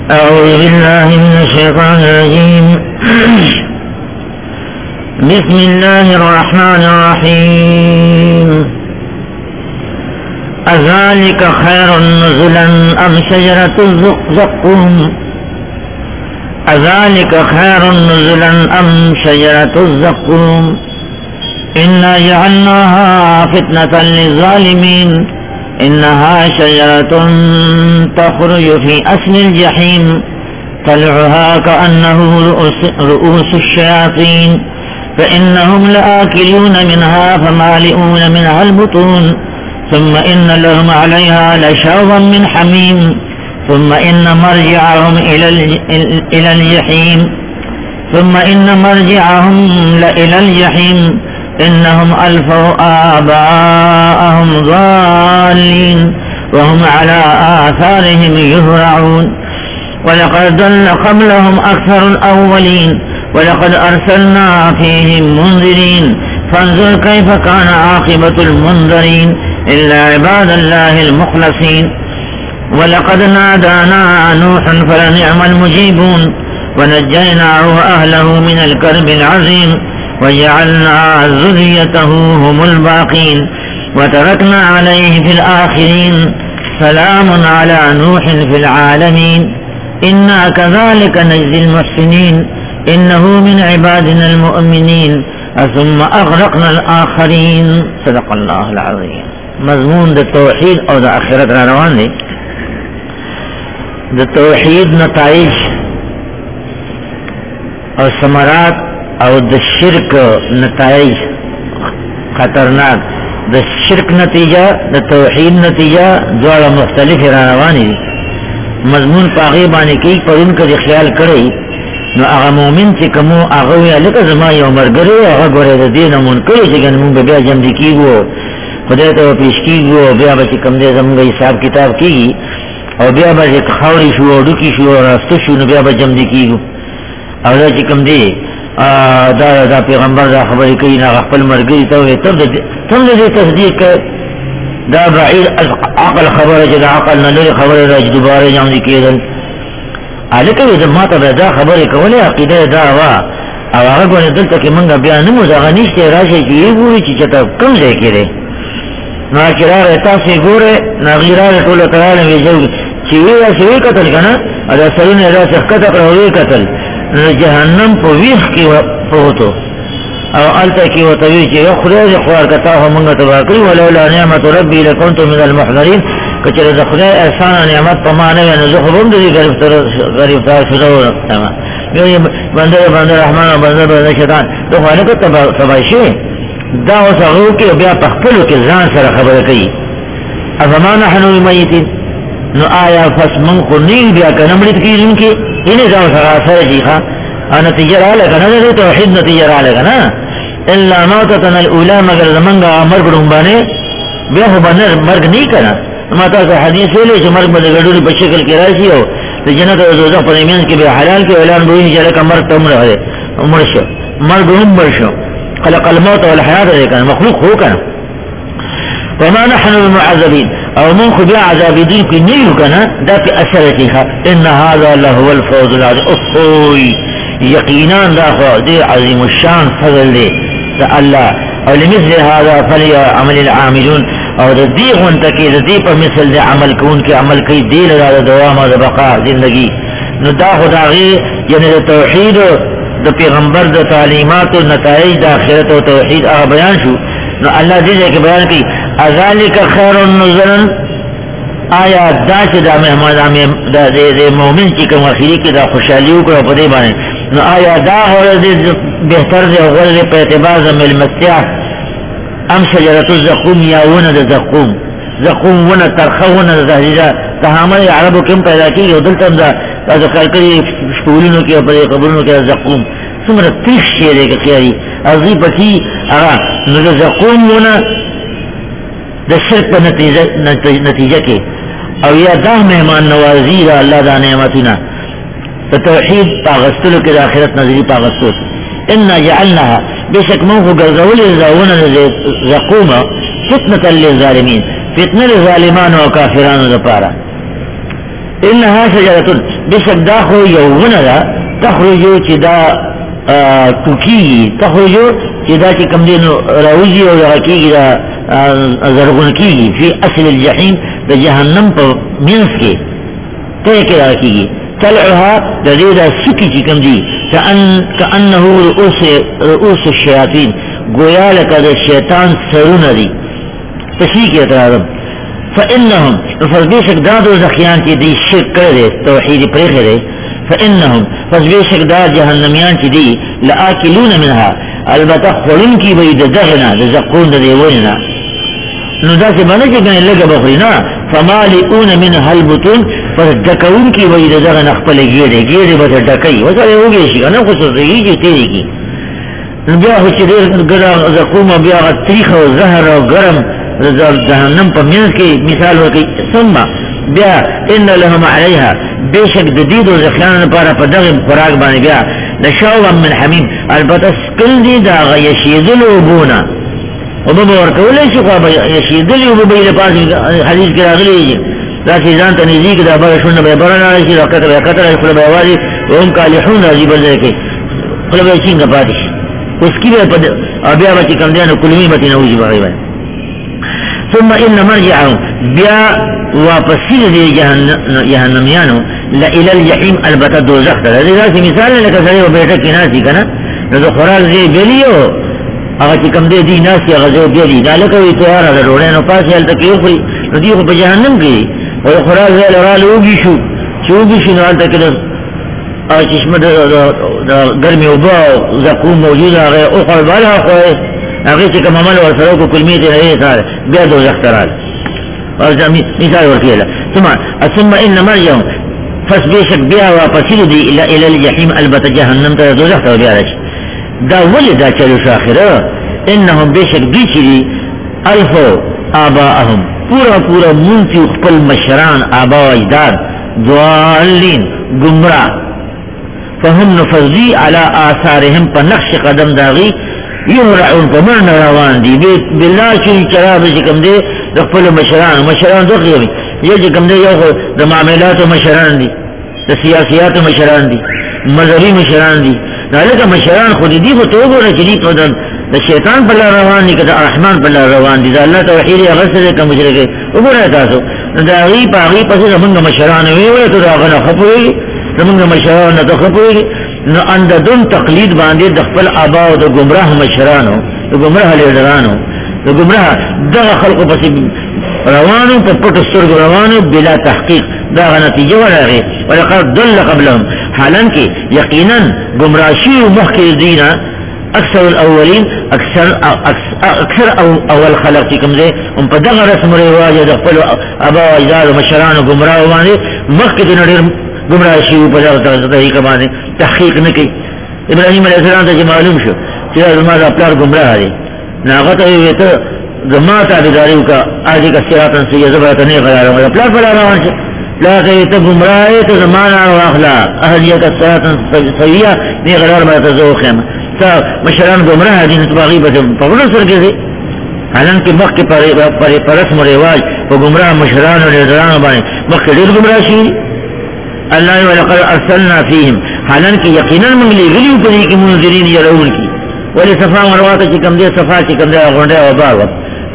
أعوذ بالله من الشيطان الرجيم. بسم الله الرحمن الرحيم. أذلك خير نزلا أم شجرة الزقوم أذلك خير نزلا أم شجرة الزقوم إنا جعلناها فتنة للظالمين إنها شجرة تخرج في أصل الجحيم طلعها كأنه رؤوس الشياطين فإنهم لآكلون منها فمالئون منها البطون ثم إن لهم عليها لشوبا من حميم ثم إن مرجعهم إلى الجحيم ثم إن مرجعهم إلى الجحيم إنهم ألفوا آباءهم ضالين وهم على آثارهم يهرعون ولقد ضل قبلهم أكثر الأولين ولقد أرسلنا فيهم منذرين فانظر كيف كان عاقبة المنذرين إلا عباد الله المخلصين ولقد نادانا نوح فلنعم المجيبون ونجيناه وأهله من الكرب العظيم وجعلنا ذريته هم الباقين وتركنا عليه في الآخرين سلام على نوح في العالمين إنا كذلك نجزي المحسنين إنه من عبادنا المؤمنين ثم أغرقنا الآخرين. صدق الله العظيم. مضمون دا توحید او دا آخرت را روان دی. دا توحید نتائج او ثمرات او دا شرک نتائج خطرناک. دا شرک نتیجہ دا توحید نتیجہ دوارا مختلف را روانی دی. مضمون پاغی بانی کی پر ان کا دی خیال کرئی نو اغا مومن چی کمو اغوی لکا زما یو مرگرو اغا گوری دا دین منکری چی گن مون بیا جمع دی کی گو خدای ته پیش کیږي او بیا به کوم دې زموږ حساب کتاب کیږي او بیا به خاوري شو او ډوکی شو او راستو شو نو بیا به جمع دي کیږي او دا چې کوم دې دا پیغمبر دا خبرې کوي نه خپل مرګي ته وي تم دې تصدیق دا بعید عقل خبره چې دا عقل نه لري خبره راځي دوباره جمع دي کېدل الکه دې ماته دا خبرې کوله عقیده دا وا او هغه غوړې دلته کې مونږ بیا نه مو ځغ نشته راشي چې یو ګوري چې ته کم ځای کېره نو چرار تاسو ګوره نغیرار ټول تعالی ویجو چې وی شوی قتل کنه دا سرونه دا څخه کړو قتل جهنم په ویخ کې پروتو او الته کې وتوی چې خدای خوار کته همغه تباکری ولولا نعمت ربي لكنت من المحضرين کچره د خدای احسان نعمت په معنی نه زه خو هم دې غریب شو تمام یو بنده رحمان او بنده شیطان ته خو نه تباشي دا وسغو کې بیا پخپلو کې ځان سره خبره کوي افما نحن بمیتین نو آیا فسمن خو نیل بیا کنه مړت کیږي کې انې ځان سره سره جیخه انا تجرا لکنه دې توحید نتیجه لکنه الا موتتنا الاولى مگر زمنګ امر ګړم باندې بیا هو باندې مرګ نه کړه ما تاسو حدیث ویلې چې مرګ باندې ګډوري په شکل کې راځي او د جنت او دوزخ په میان کې به حلال کې اعلان وایي چې لکه مرګ تم راځي عمر شو مرګ هم برشو خلق الموت والحياة ذلك مخلوق هو كان وما نحن بمعذبين او من خبيع عذاب دين كي نيو كان دا في أسرتها إن هذا لهو الفوز العظيم أخوي يقينا دا دي عظيم الشان فضل دي الله او لمثل هذا فليعمل العاملون او دا دي غنتكي دا دي مثل دي عمل كون كي عمل كي دي لغا دوام دا بقاء زندگی نو دا خدا غي يعني دا توحيد دا پیغمبر دا تعلیمات و نتائج دا آخرت و توحید آغا بیان شو نو اللہ دیجئے کہ بیان کی ازالک خیر النزلن آیا دا چی دا مہمان دا مومن چی کم آخری کی دا خوشحالیو کرو پدے بانے نو آیا دا غور بہتر دے غور دے پہ اعتبار دا ملمسیح ام شجرت الزقوم یا ون دا زقوم ون ترخو ون دا زہریزہ تحامل عربو کم پیدا کی او دلتم دا ذکر کری شکولینو کی اپنے قبرونو کی زقوم سمرا تیخ شیرے کا خیاری ازی پسی اغا نو زقوم ونا دا شرک پا نتیجہ کے او یا دا مہمان نوازی دا اللہ دا نعمتنا دا توحید پاغستلو کے دا آخرت نظری پاغستل انا جعلناها بشک منخو گرزول ازاونا زقوم فتنة للظالمین فتنة للظالمان و کافران دا پارا انها شجرتن بشک دا خو یوونه دا تخرجو چې دا ټوکیږي تخرجو چې دا چې کوم دین راوځي او هغه کېږي دا زرغون کېږي فی اصل الجحیم د جهنم په منځ کې ته کې راکېږي طلعها د دې دا سکی چې کوم دي كأنه رؤوس الشیاطین گویا لکه د شیطان سرونه دي تشریح کې اعتراض فإنهم فبيشك دادو زخيان تي دي شرك كده توحيد بريخه فإنهم فبيشك داد جهنميان تي دي لآكلون منها البته خلن کی بيد دغنا زقون دي وينا نو داسې باندې چې کنه لګه بخرینا فمالئون منها البطون فدکون کی بيد دغنا خپل ګيره به ډکای وسره وږي شي کنه خو څه یې تیری کی بیا هو چې ګره زقوم بیا تاریخ او زهر او ګرم جهنم په منځ کې مثال ورکړي ثم بیا ان لهم عليها بشک د دې د ځخلان لپاره په دغه خوراک باندې بیا نشاو من حمیم البته سکل دي دا یشیدل وبونا وبو ورکول شي خو یشیدل وبو له پاس حدیث کې راغلی دا چې ځان ته نزدیک دا به شونه به برنا شي راکته خپل به واجب هم کالحون راځي بل ځای کې خپل به څنګه پاتې اوس کې په بیا به کوم دي نو کلمی به نه وځي بغیر ثم ان مرجعهم بیا واپسی دی جهنميانو لا الى الجحيم البته دوزخ ده دا مثال لکه سره و بیٹه کې ناسي کنه نو خوراک دی بیلیو هغه چې کوم دی ناسي هغه دی بیلی دا لکه وی تیار ده روړې نو پاسه هلته کې خو نو دی په جهنم کې او خوراک دی لراله وږي شو چوږي شو هلته کې او چشمه د ګرمي او زقوم موجوده هغه او خپل بالا خو هغه چې کوم عمل ورسره کو کلمې ته نه سره بیا دوزخ ترال او مثال ورکیلا ثم ان مريم فسبيشك بها وقصير دي الى الجحيم البت جهنم ته دوزخ ته بیا راشي دا ولدا چلو شاخره انهم بشك دي الفو اباهم پورا منتی خپل مشران آبا و اجداد ضالین گمراہ فهم نفضی علی آثارهم پا نقش قدم داغی یهرعون پا مرن روان دی بالله چوی چراب چکم دے خپل مشران دو قیمی یہ چکم دے یو دا معاملات مشران دی دا سیاسیات مشران دی مذہبی مشران دی نالکہ مشران خودی دی خود توگو رچی پا دا شیطان پر اللہ روان دی کتا رحمان پر اللہ روان دی دا اللہ توحید اغسر کا مشرکے اگو رہتا سو دا غیب آغیب پسی زمانگا مشران ویوے تو دا غنا خپوئے زمانگا مشران نتو خپوئے نو انددن تقلید باندے دخپل آباو دا گمراہ مشرانو دا گمراہ لیدرانو دا گمراہ دا خلقو پسی روانو پا پت سرگ روانو بلا تحقیق دا غنتیجہ وراغی ولقد دل قبلهم حالان کی یقینا گمراشی و محکی دینا اکثر الاولین اکثر اول خلق کی کمزے ان پا دغا رسم رواج دخپل آباو اجداد و مشرانو گمراہ باندے محکی دینا دیر گمراشی و پا دغا طریقہ باندے تحقیق نکی ابراہیم علیہ السلام تا جی معلوم شو چیزا زمان اپلار گمراہ دی ناغتا ویتا زمان تابداریو کا آجی کا سراطن سیئے زبرتا نہیں قرار ہوں اپلار پر آروان شو لاکہ ویتا گمراہ ہے تو زمان آرو اخلا اہلیہ کا سراطن سیئے نہیں قرار برتا زو خیمہ تا مشران گمراہ دی نتباغی بس پکڑا سرکے سے حالانکہ مخ کے پر رسم و رواج و گمراہ مشران و لیدران بانے مخ کے دیر گمراہ شیئے اللہ ولقد ارسلنا فیہم حالانکہ یقیناً منگلی غلیو پدی کی منذرین یرون کی ولی صفا مرواتا چکم دے صفا چکم دے غنڈے و باغ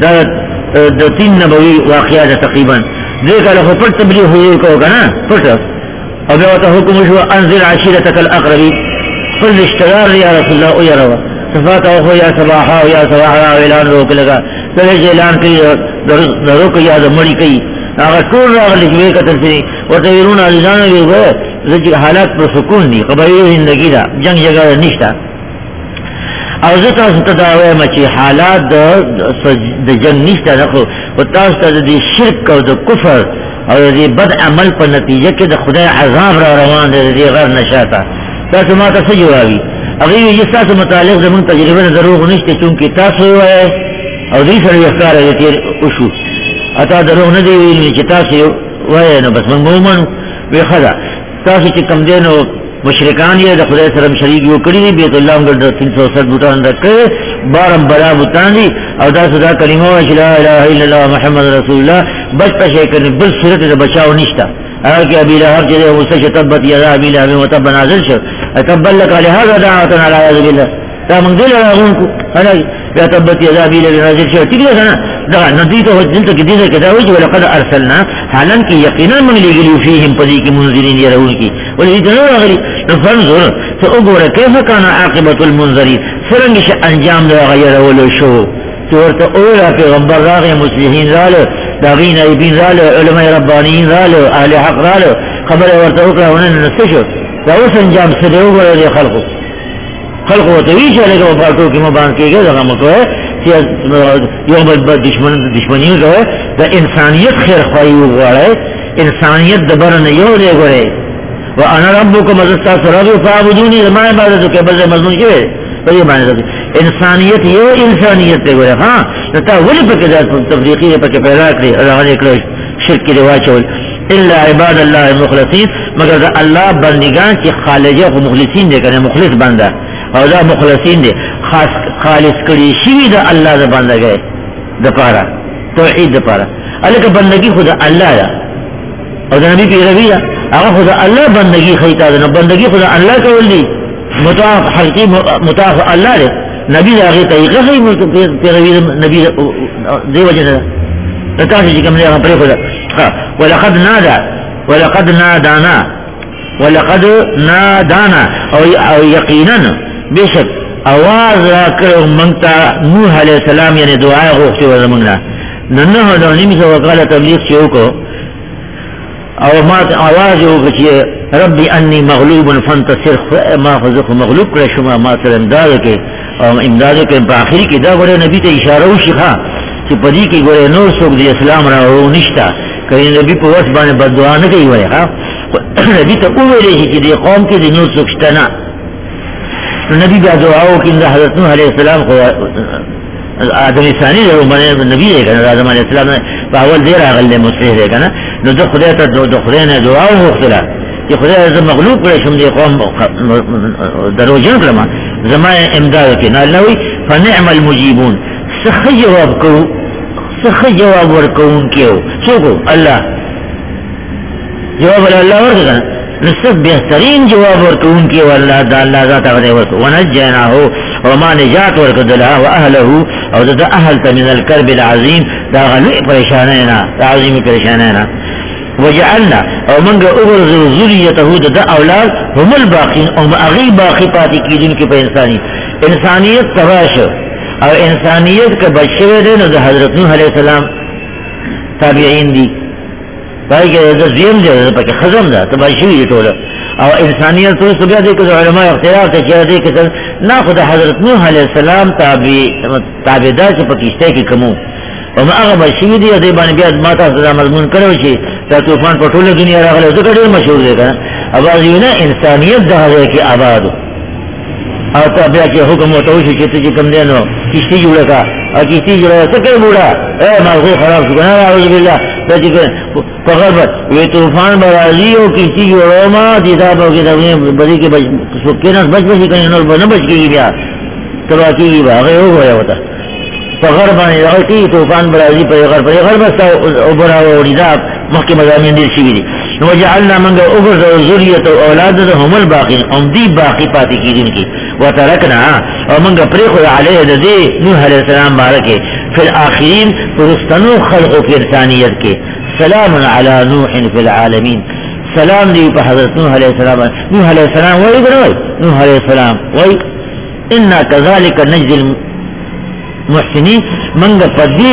دا تین نبوی واقعات تقریبا دیکھا لخو پر تبلیغ ہوئی کو کنا پرٹ او بیوتا حکم شو انزل عشیرتک الاقربی قل اشتغار یا رسول اللہ او یا روا صفاتا اخو یا صباحا یا صباحا اعلان روک لگا سلیج اعلان کی روک یا مڑی کئی اگر کور راغ لکوے قتل سنی وطویرون علیزان بھی گئے زجر حالات پر سکون دی قبائل زندگی دا جنگ جگہ نشتا او زتا ستداوے مچی حالات دا جنگ نشتا نخو و تاستا دی شرک و دا کفر او دی بد عمل پر نتیجہ کے دا خدا عذاب را روان دی غیر نشاتا تاسو ما تا سجوابی اغیوی جس تاسو متعلق زمان تجربہ دروغ نشتے چونکہ تاسو ہوئے او دی سر یختار ہے تیر اشو اتا دروغ ندی ویلنی چی تاسو ہوئے نو بس من مومنو وی خدا تاسو چې کم دینو مشرکان یې د خدای سره شریک یو کړی دی بیت الله موږ د 360 بوتان درکړي بارم بلا بوتان دي او دا صدا کلمه لا اله الا الله محمد رسول الله بس پښې کړي بل صورت د بچاو نشتا کہ ابی لہب جو ہے اسے تبت یدا ابی لہب وتب نازل شو تب لك لهذا دعوه على اعوذ بالله تا من دل راغون کو انا یا تبت یدا ابی لہب نازل شو ٹھیک ہے نا دا ندی تو دل تک دین کے دا وجه ولقد ارسلنا حالان کی یقینا من لگلی فیہم پدی کی منذرین يرون کی ولی دنو غری فانظر فاغور كيف كان عاقبه المنذرين فرنگش انجام دا غیر ولو شو تو اولا پیغمبر راغ مسلمین رالو داغین ایبین رالو علماء ربانیین رالو اہل حق رالو خبر ورته وکړه ونن نستشو دا اوس انجام څه دی وګوره خلقو ته وی چې لګو پاتو کې مبان کېږي دا مکو چې یو بل دشمنی ده د انسانیت خیر خوایي وغواړي انسانیت د بر نه یو دی ګوره وانا ربکم مزستا سرابو فعبدونی ما عبادتو کې بل مضمون کې په دې باندې انسانیت یو انسانیت دی ګوره ها تا ولې پکې د تفریقی پکې پیدا کړی هغه کړو شرک کې واچول الا عباد الله المخلصین مگر دا الله بندگان چې خالصه او مخلصین دي کنه مخلص بنده او دا مخلصین دي خاص خالص کړي شي دا الله د بندګۍ د پاره توحید د پاره الکه بندگی خدا الله دا او د نبی پیروي دا هغه خدا الله بندگی خیتا دا بندگی خدا الله کول دي مطاف حقیقی مطاف الله دي نبی دا هغه طریقه هي پیروي نبی دی وجه دا تاسو چې کوم نه پرې خدا ولقد نادانا او یقینا بشک آواز راکړو مونږ نوح علیہ السلام یعنی دعا غوښتي و زمونږه ننه دا نیمه وکاله تبلیغ شو کو او ما آواز وکړي چې ربي انی مغلوب فانتصر ما فزق مغلوب کړ شما ما سره امداد کې او امداد کې په اخر کې دا غره نبی ته اشاره وشيخه چې پدې کې ګوره نور څوک د اسلام راو نشتا کله نبی په وس باندې بدعا نه کوي وای ها نبی ته وویل چې د قوم کې د نور څوک شته نه نبی بیا دعا وکړي د حضرت نوح علیہ السلام خو آدم ثانی له باندې نبی دی کنه آدم علیہ السلام په اول ډیر اغل مسیح دی کنه نو د خدای ته د خدای نه دعا وکړه چې خدای زما مغلوب کړی شم د قوم دروژن کړم زما امداد کې نه لوي فنعم المجيبون سخ جواب ورکون کیو څوک الله جواب الله ورکړه نسب بهترین جواب ورکون کیو الله دا الله ذات غره ورکو ونجیناه وما نجات ورکدلها واهله او دا اهل من الكرب العظیم دا غلي پریشانینا دا عظیم پریشانینا وجعلنا او منګه اوغرز ذریته دا اولاد هم الباقین او اغي باقی پاتې کیدون کې په انسانیت تباشه او انسانیت کا بچے دے نو حضرت نوح علیہ السلام تابعین دی پای کې د زیم دې پکې خزم ده تباشوی ټول او انسانیت ټول څه دې کې علماء اختلاف ته چې دې کې نه خدای حضرت نوح علیہ السلام تابعدار چې پکې کې کوم او هغه بشوی دی دې باندې بیا ما تاسو دا مضمون کړو چې دا طوفان په ټوله دنیا راغلی څه ډېر مشهور دی کنه اواز یې نه انسانیت ده کې آباد او ته بیا چې حکم وته وشي چې کوم دی نو کشتی جوړه کا او کشتی جوړه څه کوي بوډا اے ماغه خراب شو نه اعوذ بالله چې په غربت وی طوفان برازي او کشتی جوړه ما دي دا به کې دغه بری کې بچ سکینه بچ کنه نو نه بچ کیږي بیا تبا کیږي هغه وګوریا وته په غرب باندې هغه کې طوفان برازي په غرب او برا وړي دا مخکې مزامین دي شي دي نو جعلنا منغه اوغرز ذریه او اولاد هم الباقین هم دی باقی پاتې کیږي وترکنا او منگا پریخو علیہ دے نوح علیہ السلام بارکے فی الاخرین فرستنو خلقو کی انسانیت کے سلام علی نوح فی العالمین سلام دی پا حضرت نوح علیہ السلام نوح علیہ السلام وی بنوی نوح علیہ السلام وی انا کذالک نجد المحسنین منگا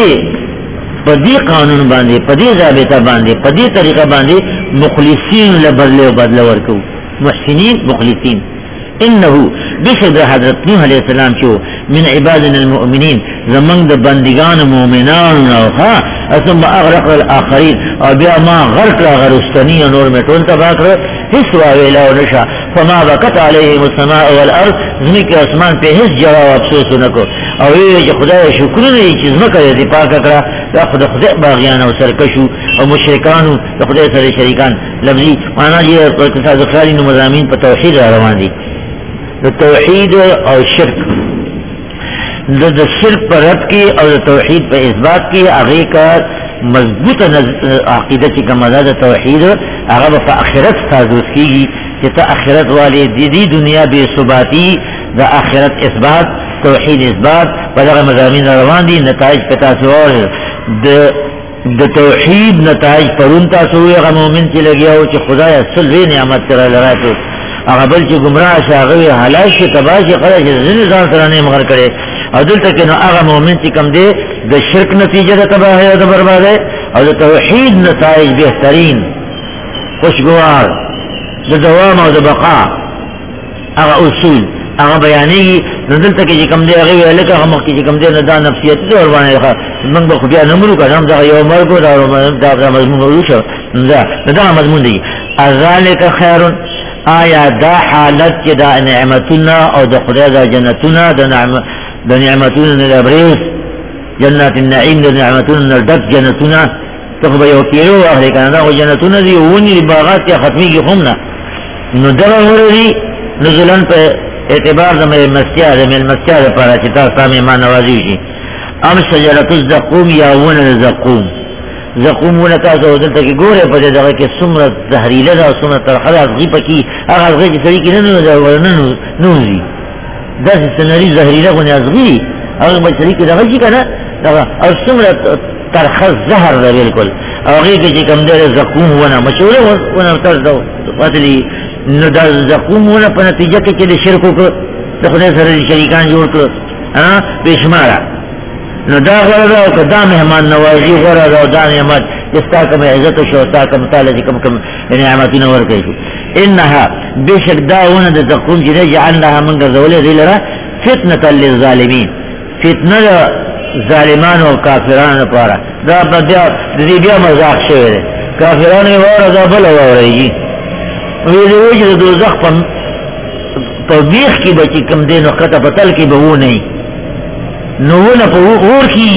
پدی قانون باندے پدی ضابطہ باندے پدی طریقہ باندے مخلصین لبدلے و بدلے ورکو محسنین مخلصین انه بشد حضرت نوح علیہ السلام چو من عبادنا المؤمنین زمان دا بندگان مومنان نوخا ثم اغرق الاخرین او بیا ما غرق غرستنی نور میں ٹون تباک رہا حس واویلا و نشا فما بکت علیہم السماء والارض زمین کے اسمان پہ حس جواب افسوس نکو او یہ خدا شکر نہیں چیز مکر دی پاک اکرا دا خدا باغیان و سرکشو او مشرکان دا خدا سر شریکان لفظی مانا یہ اقتصاد اخراری نو مضامین پا توحید روان دی توحید اور شرک شرک پر رد کی اور توحید پر اثبات کی آگے کا مضبوط عقیدت کا مدد توحید هغه په آخرت تاسو کیږي چې ته آخرت والی دی دنیا بے ثباتی د آخرت اثبات توحید اثبات په دغه مضامین روان دي نتایج په تاسو د توحید نتایج پرون تاسو هغه مؤمن چې لګیاو چې خدای اصل نعمت سره لراته هغه بل چې گمراه شاغوي هلاک شي تباہ شي خدای چې ځان سره نه مغر کړي او دلته کې نو هغه مؤمن چې کم دی د شرک نتیجه د تباہی او د بربادی او د توحید نتایج بهترین خوشگوار د دوام او د بقا هغه اصول هغه بیانېږي نو دلته کې چې کم دی هغه ویل کې هغه مخکې چې کم دی نه دا نفسیت دی ور باندې موږ به خو بیا نمرو کړم دا یو مرګ دا مضمون وروشه دا مضمون دی ذلک خیر آیا دا حالت چې دا نعمتونه او د خدای دا جنتونه د نعمتونه نه بریس جنات النعیم د نعمتونه نه ډک جنتونه ته به یو کیلو اخلي کنه دا جنتونه دی ونی باغات یا ختمي کې هم نه نو دا وروري نزلن په اعتبار د مسیا د مسیا لپاره چې تاسو مې ما نوازي شي ام شجره الزقوم یا ون الزقوم زقوم ون تاسو دلته کې ګوره په دغه کې څومره زهريله ده او څومره ترخه غي پکې هغه غي چې سړي کې نه نوزي دا سنري زهريله غو نه ازغي هغه به سړي کې دغه شي کنه او څومره ترخه زهر ده بالکل هغه کې چې کوم ده زقوم ونه مشوره ونه تاسو واتلی نو دا زقوم ونه په نتیجه کې چې د شرکو کو د خدای سره شریکان جوړ کړ بشماره نو دا غره او دا مهمان نوازی غره او دا نعمت استا کوم عزت شو تا کوم تعالی کوم نعمتونه ورکړي انها بشک داونه د زقوم چې جعلناها من غزوله ذلرا فتنه للظالمین فتنه ظالمان او کافرانو لپاره دا بیا د دې بیا مزاق شوی دی کافرانو وره دا بل وره وی چې د دوزخ په توبېخ کې به چې کوم دی نو کته په تل کې به و نه نو ونه په اور کې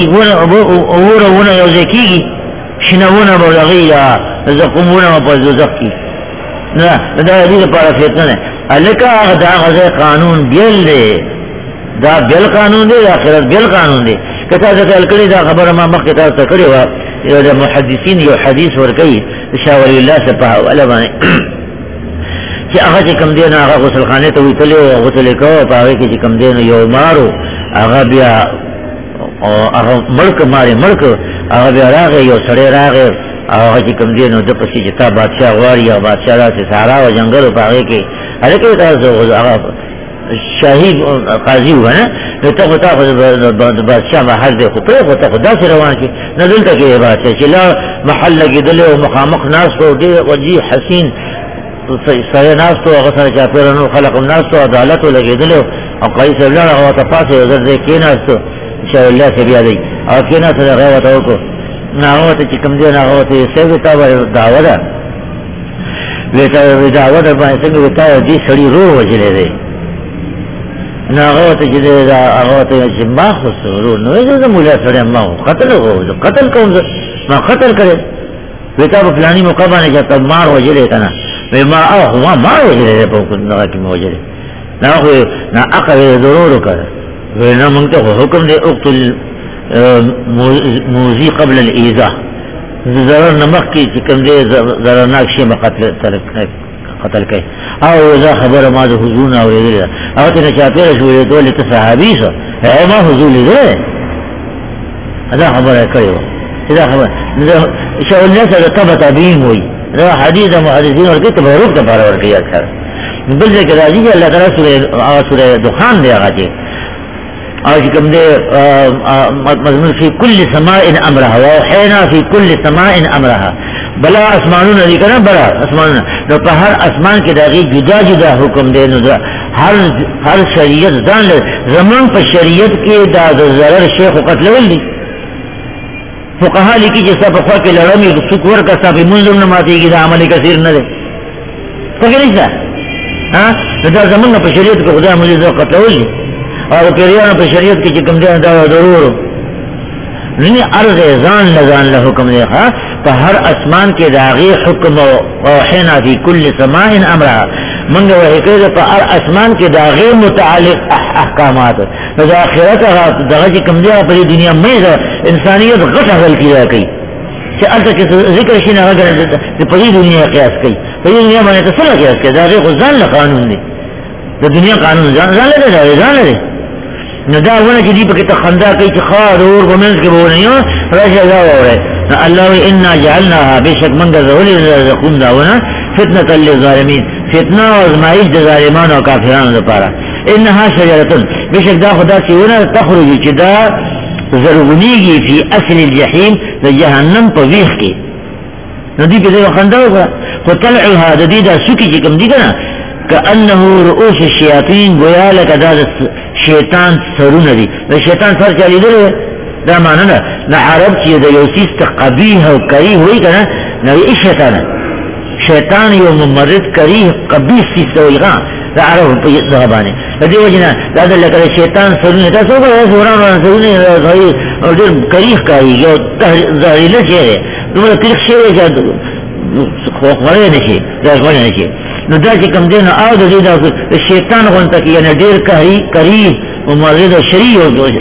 ونه یو ځای کېږي شنه ونه به هغې زقومونه په دوزخ کې نه دا د دې لپاره فتنه نه هلکه هغه د هغه ځای قانون بیل دی دا بیل قانون دی د آخرت بیل قانون دی که تاسو خیال کړي دا خبره ما مخکې تاسو ته کړې وه یو د محدثین یو حدیث ورکوي د شاه ولی الله صاحب په حواله باندې چې هغه چې کم دی نو هغه غسلخانې ته وتلی او غسل یې کوه په هغې کې چې کم دی نو یو مارو هغه بیا هغه مړک مارې مړک هغه بیا راغی یو سړی راغی هغه چې کم دی نو ده پسې چې تا بادشاه غواړي او بادشاه داسې سارا و جنګل په هغې کې هلکې تاسو هغه شاهي قاضي و نه نو ته خو تا خو د بادشاه محل دی خو پرېږده ته خو داسې روان شي نه دلته کې بادشاه چې لا محل لګېدلی او مخامخ ناست و ډېر وجیح حسین سره ناستو هغه سره چاپېره نور خلق هم ناستو عدالت لګېدلی او قاضي صاحب لاړ هغه ورته پاسې یو ځل ځای کېناستو شاه الله صاحب یادوي هغه کېناستو هغه ورته وکړو نو هغه ورته چې کوم دی نو هغه ورته صاحب تا به دعوه ده وی تا دعوه ده باندې څنګه وی تا دې سړي روح وژلی دی نو هغه ورته چې دی هغه ورته چې ما خو روح نو زه مولا سړی ما قتل کوم زه ما قتل کړی وی تا په فلاني موقع باندې چې تا مار وژلی که نه وی ما مار وژلی دی په دغه کې مې وژلی نه خو نه عقل یې ضرور وکړه وی نه موږ ته خو حکم دی اقتل موزي قبل الایذا ضرر نه مخکې چې کوم دی ضررناک شی به قتل کوي او دا خبره ما د حضور نه اورېدلې ده هغه ته نه چاپېره شو ویل ولې ته صحابي شه ما حضور لیدلی دا خبره یې کړې وه چې دا خبره شاه الله سره تبه تابعین وایي دا حدیث د محدثین ورکوي تبرک دپاره ورکوي اکثر بل ځای کې راځي چې الله تعالی سوره دخان دی هغه چې او چې کوم دی مضمون فی کل سماء امرها واوحینا فی کل سماء امرها بلا اسمانونه دي کنه بلا اسمانونه نو په هر اسمان کې دغه جدا جدا حکم دی نو هر شریعت ځان زمون په شریعت کې دا د ضرر شیخ قتلول دي فقها لیکي چې صاحب خو کې لړمې څوک ورکا صاحب منظم نه ماتيږي دا عمل کثیر نه دی څنګه نشته دا زمون په شریعت کې خدای موږ زو قتلول دي او پیریانو په شریعت کې چې کوم دی دا ضرور نه ارز ځان لزان له حکم دی ها په هر اسمان کې داغي حکم او حینا فی کل سماء امرها منګه وه کې په هر اسمان کې داغي متعلق احکامات د آخرت هغه دغه کوم دی په دنیا مې انسانیت غټه غلطی راکړي چې الته چې ذکر شي نه هغه په دې دنیا قیاس کوي په دې دنیا باندې څه قیاس کوي دا غو ځان له قانون دی د دنیا قانون ځان لري نو دا ونه چې دی په کې ته خندا کوي چې خار اور ومنځ کې بونه یو راځي دا وره الله انا جعلناها بشک منګ ذولي زقوم داونه فتنه للظالمين فتنه او ازمایش د ظالمانو او کافرانو لپاره انها شجره بشک دا خدا سیونه تخرج چې دا زرغونیږي فی اصل الجحیم د جهنم په ویخ کې نو دی په دې خندا وکړه خو طلعها د دې دا سکی چې کوم دی کنه کانه رؤوس الشیاطین گویا لکه دا شیطان سرونه دي د شیطان سر چالي دی دا معنی نه د عرب چې د یو سیس قبیح او کریه وای کنه نو شیطان شیطان یو ممرض کریه قبیح سیس وای دا عرب په دغه باندې د دې وجنه دا د لکه شیطان سرونه تاسو به زوران سرونه او ډېر کریه کوي یو ظاهر شي نو تل شي خو غوړې نشي دا غوړې نشي نو دا چې کوم دین او د دې د شیطان غونته کې نه ډېر کریه او مرید شری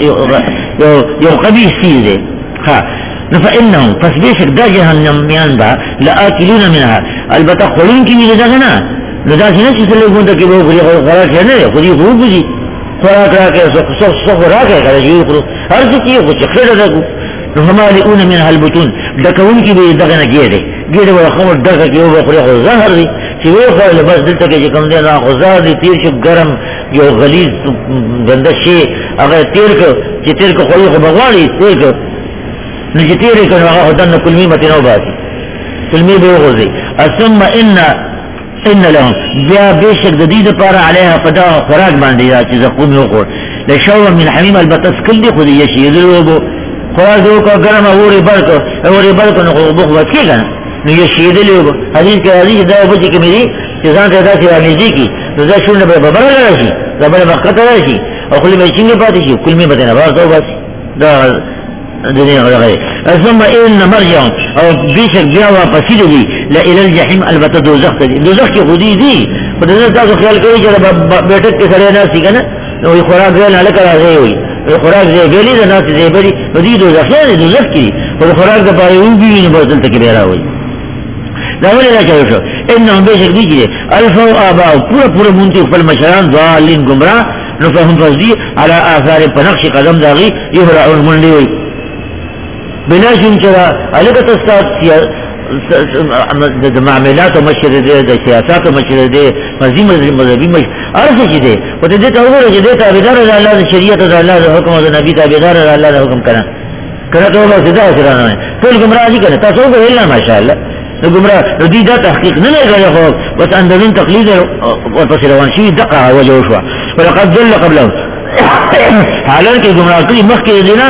یو قبیح سیز دی ها فإنهم فسبيشك دا جهنم میان دا لآکلون منها البته خورین کی ویل دا نه نو دا څنګه چې له ګونده کې به غوړي خوراک نه خو دې خوب دي خوراک راکې څو خوراک راکې خو هر څه کې خو څه ده نو همالئون منها البطون دکون کی به دغه نه ګیره ولا خمر دغه کې او خوري خو زهر دي چې وی خو له بس دلته کې کوم دي نه خو زهر دي تیر شو ګرم یو غلیظ ګنده شي هغه تیر کو چې تیر کو خو بغواړي تیر کو نو چې تیر کو هغه دنه کلمې مته نو باسي کلمې به وغوځي ثم ان لهم بیا بشک د دې لپاره علیها فدا خوراک باندې چې زقوم یو خور لشو من حمیم البتس کل دی خو دې شي دلوبو خوراک یو کو ګرم اوري برکو نو خو بخوت کېږي نو یې شي دلوبو حدیث کې حدیث دا وځي کې مې چې ځان ته داسې باندې کی نو دا شونه به ببر راشي دا به وخت راشي او خپل مې څنګه پاتې شي کلمې به نه واسو بس دا دنیا غره ثم ان مرجع او بشک بیا واپس دي لا الى الجحيم البته دوزخ دي دوزخ کې خودي دي په دې تاسو خیال کوئ چې بیٹک کې سره نه سي کنه نو خوراک نه لکه راځي وي خوراک دې ویلي نه ناس دې بری دې دوزخ نه دوزخ کې په خوراک د پاره یو بي نه بدل تک به راوي دا ولې راځي شو انهم بشک دي چې الفو ابا پورا مونږ خپل مشران ضالین گمراه نو فهم فزدي على آثار پنقش قدم داغي يهرعون منډي وي بنا شنچرا الکه تاسو د معاملات او مشر دې د سیاست او مشر دې مذهبي مش ارزه چې دې په دې ته وګوره چې دې تابعدار د الله د شریعت او د الله د حکم او د نبی تابعدار د الله د حکم کړه ته به صدا سره نه ټول گمراه دي کنه تاسو به الا ماشاءالله نو گمراه دې دا تحقیق نه لري خو بس اندرون تقلید او پس روان شي دقه وجه شو ولقد ضل قبلهم حالان کې گمراه کړي مخکې دینه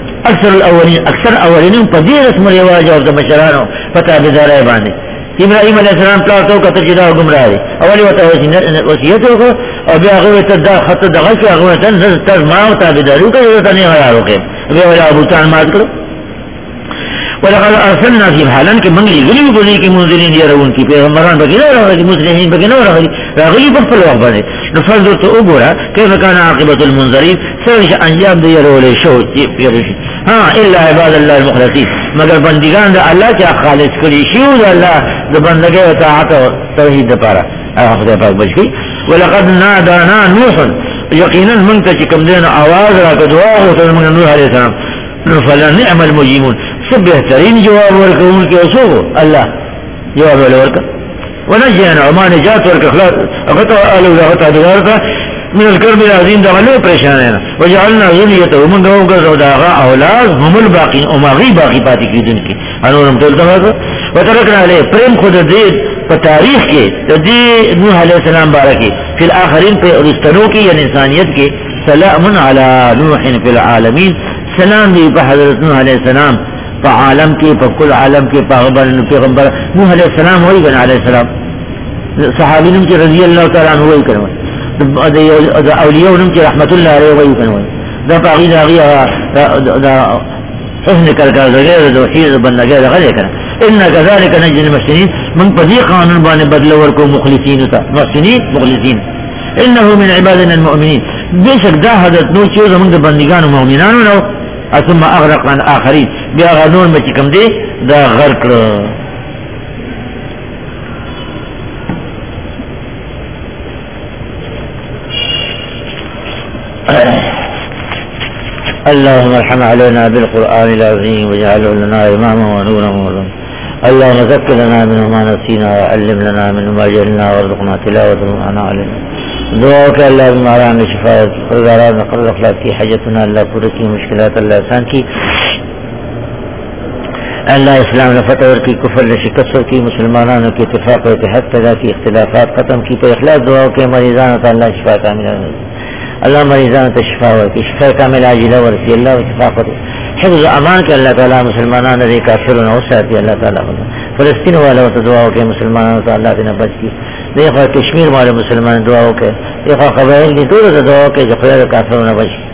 اکثر اولین په دې رسم رواج او د مشرانو پتا به ځای باندې ابراهيم عليه السلام پلاټو کته چې دا گمراه دي اولی وته وصیت وکړ او بیا هغه ته دا خط دغه چې هغه ته نظر ما او تابعداري کوي ته نه غواړو کې بیا ولا ابو تعال مات کړ ولقد ارسلنا في حالان کې منګلي غلي بولي کې منذرين يرون کې پیغمبران بګینه راغلي مسلمانین بګینه راغلي په خپل وخت باندې نفرض ته وګوره كيف كان عاقبه المنذرين سرج انجام دی يرولې شو چې پیږي ها الا عباد الله المخلصين مگر بندگان د الله چې خالص کړي شي او د الله د بندګۍ او طاعت او توحید لپاره هغه خدای پاک بچي ولقد نادانا نوح یقینا من ته کوم دین आवाज راکړه دعا وکړه موږ نوح عليه السلام فلنعم المجيبون سبهترین جواب ورکون کې اوسو الله جواب ورکړه ونجينا وما نجات ورکړه خلاص هغه ته الله تعالی ورکړه من الكرب العظيم ده غلو پریشانه وجعلنا ذريته ومن غوغه داغه اولاد هم الباقين او ما غي باقي پاتې کیدون کی انورم ټول دا وترکنا علیه پریم خود دې په تاریخ کې د دې نوح علیہ السلام بارکه فی الاخرین په رستنو کې یعنی انسانیت کې سلام علی نوح فی العالمین سلام دی په حضرت نوح علیہ السلام په عالم کې په کل عالم کې پیغمبر نوح علیہ السلام وایي بن علیہ السلام صحابینم چې رضی الله تعالی عنہ وایي کړو دا اولیاء نم چې رحمت الله علیه وایي کنه دا باغی دا حسن کار غیر د توحید بندګۍ غلې کنه ان كذلك نجزي المحسنين من بدی قانون باندې بدل ورکو مخلصین ته محسنین مخلصین انه من عبادنا المؤمنین بشک دا حضرت نو چې زمونږ د بندګانو مؤمنانو نو ثم اغرقنا الاخرين بیا غنون مچ کم دي دا غرق اللهم ارحم علينا بالقرآن العظيم واجعله لنا إماما ونورا ونورا اللهم ذكر لنا منه ما نسينا وعلم لنا منه ما جهلنا وارزقنا تلاوته معنا علينا دعاك اللہ بیماران میں شفاعت پروردگار میں قبل اخلاق کی حاجتنا اللہ پوری کی مشکلات اللہ آسان کی اللہ اسلام نے فتح کی کفر نے شکست کی مسلمانوں کی اتفاق و اتحاد پیدا کی اختلافات ختم کی تو اخلاص دعاؤں کے مریضان اللہ شفا کامل اللہ مریضان تو شفا ہو کی شفا کامل عاجلہ ورسی اللہ اتفاق حفظ و امان کے اللہ تعالیٰ مسلمانوں نے کافروں نے وسعت اللہ تعالیٰ فلسطین والوں تو دعاؤں کے مسلمانوں تو اللہ نے بچ کی دیکھو کشمیر والے مسلمان دعاؤں کے دیکھو قبائل کی دور سے دعاؤں کے جو خیر کافروں نے بچ